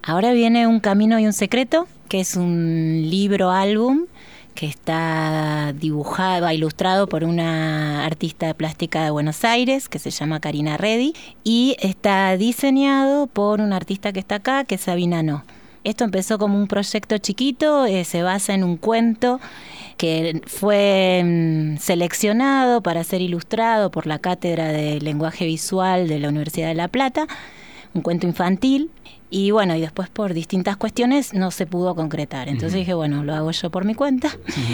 Ahora viene Un camino y un secreto, que es un libro álbum que está dibujado, ilustrado por una artista plástica de Buenos Aires que se llama Karina Reddy, y está diseñado por una artista que está acá, que es Sabina No. Esto empezó como un proyecto chiquito, se basa en un cuento que fue seleccionado para ser ilustrado por la Cátedra de Lenguaje Visual de la Universidad de La Plata, un cuento infantil. Y bueno, y después por distintas cuestiones no se pudo concretar. Entonces dije, bueno, lo hago yo por mi cuenta.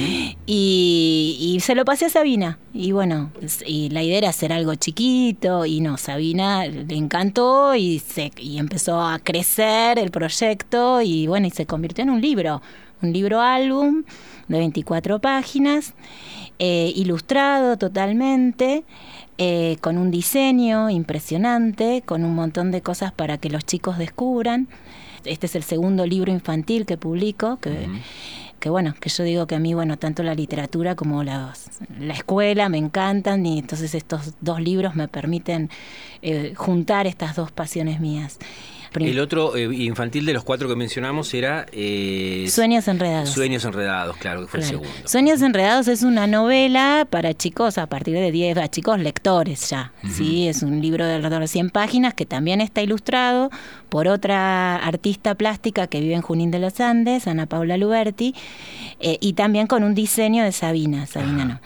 Y se lo pasé a Sabina. Y bueno, y la idea era hacer algo chiquito. Y no, Sabina le encantó y empezó a crecer el proyecto. Y bueno, y se convirtió en un libro álbum de 24 páginas, ilustrado totalmente. Con un diseño impresionante, con un montón de cosas para que los chicos descubran. Este es el segundo libro infantil que publico, que bueno, que yo digo que a mí, bueno, tanto la literatura como la escuela me encantan, y entonces estos dos libros me permiten juntar estas dos pasiones mías. El otro infantil de los 4 que mencionamos era... Sueños enredados. Sueños enredados, claro, que fue el segundo. Sueños enredados es una novela para chicos a partir de 10, a chicos lectores ya. ¿Sí? Es un libro de alrededor de 100 páginas que también está ilustrado por otra artista plástica que vive en Junín de los Andes, Ana Paula Luberti, y también con un diseño de Sabina No.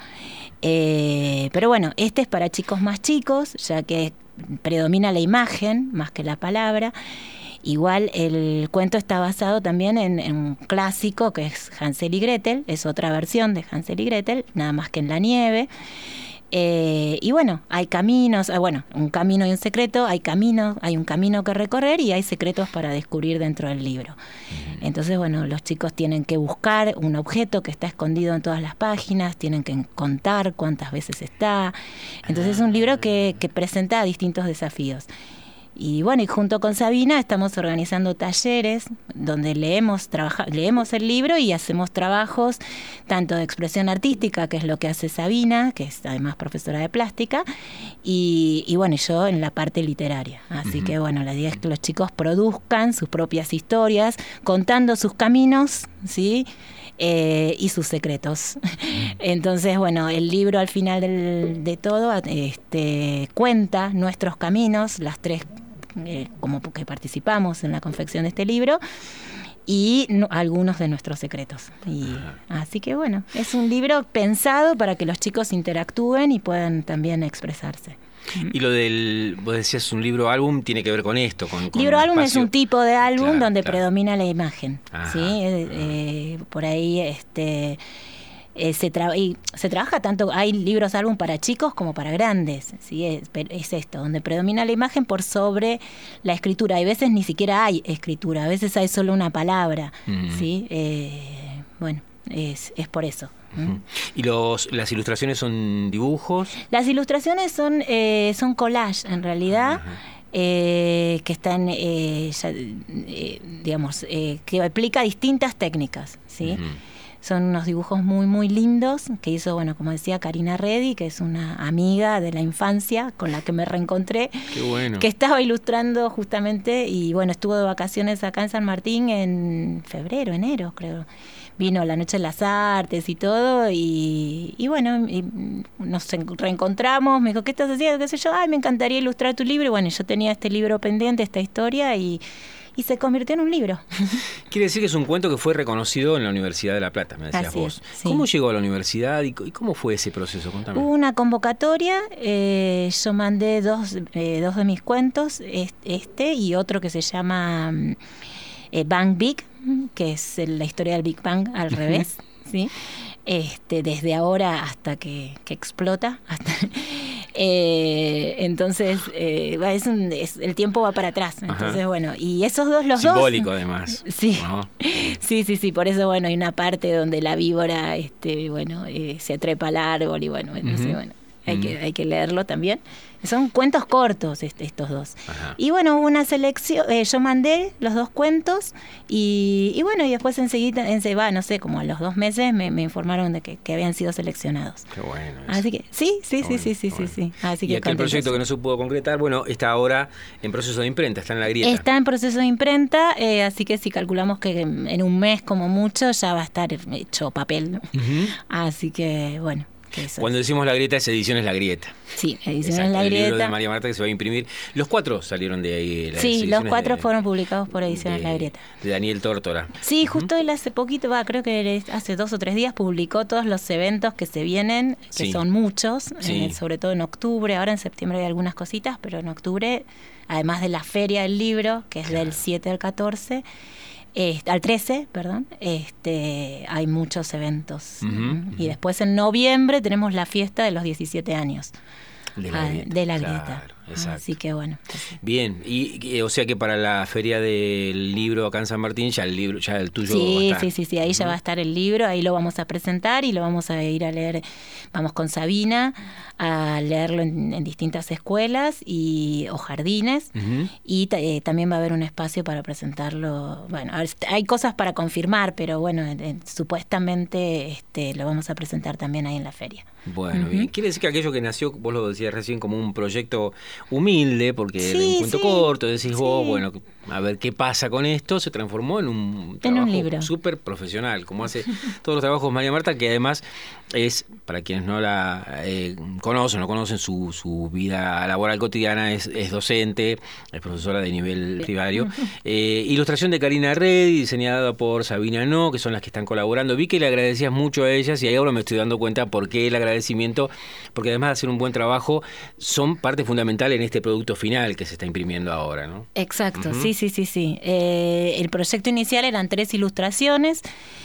Pero bueno, este es para chicos más chicos, ya que predomina la imagen más que la palabra. Igual el cuento está basado también en un clásico que es Hansel y Gretel, es otra versión de Hansel y Gretel, nada más que en la nieve. Y bueno, hay caminos, un camino y un secreto, hay un camino que recorrer y hay secretos para descubrir dentro del libro. Entonces, bueno, los chicos tienen que buscar un objeto que está escondido en todas las páginas, tienen que contar cuántas veces está. Entonces es un libro que presenta distintos desafíos. Y bueno, y junto con Sabina estamos organizando talleres donde leemos el libro y hacemos trabajos tanto de expresión artística, que es lo que hace Sabina, que es además profesora de plástica, y bueno, yo en la parte literaria. Así que bueno, la idea es que los chicos produzcan sus propias historias, contando sus caminos, ¿sí? Y sus secretos. Entonces, bueno, el libro al final de todo cuenta nuestros caminos, las 3 como que participamos en la confección de este libro, y algunos de nuestros secretos. Así que bueno, es un libro pensado para que los chicos interactúen y puedan también expresarse. Y lo vos decías un libro álbum, tiene que ver con esto. Con libro álbum espacio. Es un tipo de álbum donde predomina la imagen. ¿Sí? Por ahí se trabaja tanto, hay libros álbum para chicos como para grandes, ¿sí? Es esto, donde predomina la imagen por sobre la escritura. Hay veces ni siquiera hay escritura, a veces hay solo una palabra, ¿sí? Bueno, es por eso. ¿Y las ilustraciones son dibujos? Las ilustraciones son collage, en realidad. Que están, digamos, que aplica distintas técnicas, ¿sí? Son unos dibujos muy, muy lindos que hizo, bueno, como decía, Karina Reddy, que es una amiga de la infancia con la que me reencontré. Qué bueno. Que estaba ilustrando justamente, y bueno, estuvo de vacaciones acá en San Martín en enero, creo. Vino a la Noche de las Artes y todo, y bueno, y nos reencontramos, me dijo, ¿qué estás haciendo? ¿Qué sé yo? Ay, me encantaría ilustrar tu libro. Y bueno, yo tenía este libro pendiente, esta historia, y se convirtió en un libro. Quiere decir que es un cuento que fue reconocido en la Universidad de La Plata, me decías vos. Sí. ¿Cómo llegó a la universidad y cómo fue ese proceso? Contame. Hubo una convocatoria, yo mandé dos de mis cuentos, y otro que se llama Bang Big, que es la historia del Big Bang al revés, ¿sí? Desde ahora hasta que explota, entonces el tiempo va para atrás, entonces bueno, y esos los simbólico dos, además, sí, ¿no? sí, por eso hay una parte donde la víbora se trepa al árbol y bueno, entonces bueno, hay que leerlo también. Son cuentos cortos estos dos. Ajá. Y bueno, hubo una selección, yo mandé los 2 cuentos y bueno, y después enseguida, no sé, como a los 2 meses me informaron de que habían sido seleccionados. Qué bueno. Así que sí. Así y que aquel proyecto que no se pudo concretar, bueno, está ahora en proceso de imprenta, está en la grieta. Está en proceso de imprenta, así que si calculamos que en un mes como mucho ya va a estar hecho papel. Uh-huh. Así que bueno. Cuando decimos la grieta, es Ediciones La Grieta. Sí, Ediciones La Grieta. El libro de María Marta que se va a imprimir. Los 4 salieron de ahí. Sí, los 4 fueron publicados por Ediciones La Grieta. De Daniel Tórtora. Sí, justo él hace poquito, creo que hace 2 o 3 días publicó todos los eventos que se vienen, que son muchos, sobre todo en octubre. Ahora en septiembre hay algunas cositas, pero en octubre, además de la Feria del Libro, que es del 7 al 14, al 13, perdón, hay muchos eventos. Y después en noviembre tenemos la fiesta de los 17 años de la Grieta. Exacto. Así que bueno. Bien, y o sea que para la feria del libro acá en San Martín ya el tuyo va a estar. Sí, ahí ya va a estar el libro, ahí lo vamos a presentar y lo vamos a ir a leer, vamos con Sabina a leerlo en distintas escuelas o jardines, y también va a haber un espacio para presentarlo. Bueno, hay cosas para confirmar, pero bueno, supuestamente lo vamos a presentar también ahí en la feria. Bueno, bien. Quiere decir que aquello que nació, vos lo decías recién, como un proyecto humilde, porque era un cuento corto, decís vos, bueno, a ver qué pasa con esto, se transformó en un trabajo súper profesional, como hace todos los trabajos María Marta, que además es, para quienes no la conocen, no conocen su vida laboral cotidiana, es docente, es profesora de nivel primario. Ilustración de Karina Reddy, diseñada por Sabina No, que son las que están colaborando. Vi que le agradecías mucho a ellas y ahí ahora me estoy dando cuenta por qué el agradecimiento, porque además de hacer un buen trabajo, son parte fundamental en este producto final que se está imprimiendo ahora, ¿no? Exacto, sí. El proyecto inicial eran 3 ilustraciones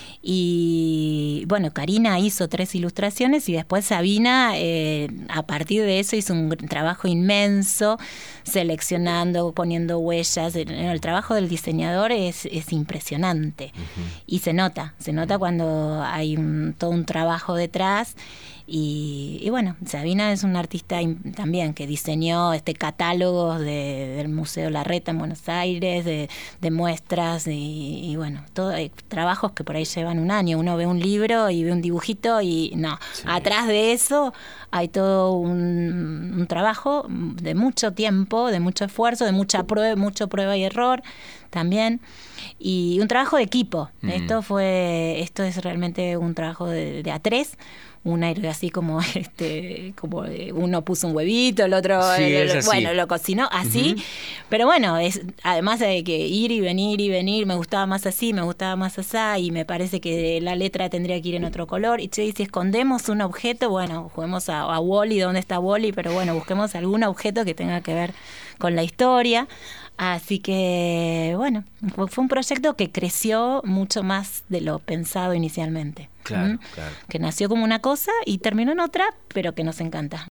y bueno, Karina hizo 3 ilustraciones y después Sabina a partir de eso hizo un trabajo inmenso, seleccionando, poniendo huellas. El trabajo del diseñador es impresionante y se nota cuando hay todo un trabajo detrás. Y bueno, Sabina es una artista también que diseñó catálogo del Museo Larreta en Buenos Aires, de muestras y bueno, hay trabajos que por ahí llevan un año. Uno ve un libro y ve un dibujito y atrás de eso hay todo un trabajo de mucho tiempo, de mucho esfuerzo, de mucho prueba y error también, y un trabajo de equipo. Esto es realmente un trabajo de A3. Una así como como uno puso un huevito, el otro lo cocinó así, pero bueno, además de que ir y venir, me gustaba más así, me gustaba más así, y me parece que la letra tendría que ir en otro color, y si escondemos un objeto, bueno, juguemos a Wall-E, ¿dónde está Wall-E? Pero bueno, busquemos algún objeto que tenga que ver con la historia. Así que, bueno, fue un proyecto que creció mucho más de lo pensado inicialmente. Claro. Que nació como una cosa y terminó en otra, pero que nos encanta.